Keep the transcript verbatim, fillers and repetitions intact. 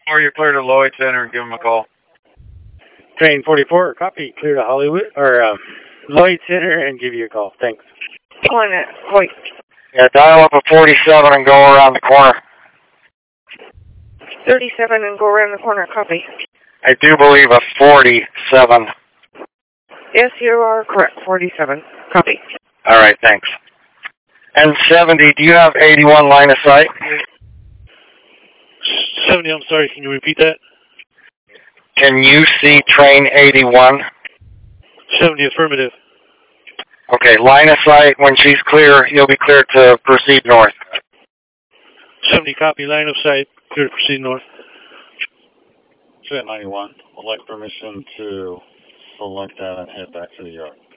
Or you're clear to Lloyd Center and give them a call. Train forty-four, copy. Clear to Hollywood, or um, Lloyd Center and give you a call. Thanks. Calling it, Lloyd. Yeah, dial up a forty-seven and go around the corner. thirty-seven and go around the corner, copy. I do believe a forty-seven. Yes, you are correct, forty-seven. Copy. All right, thanks. And seventy, do you have eighty-one line of sight? seventy, I'm sorry, can you repeat that? Can you see train eighty-one? seventy, affirmative. Okay, line of sight, when she's clear, you'll be clear to proceed north. seventy, copy, line of sight, clear to proceed north. Jet ninety-one, would like permission to select that and head back to the yard.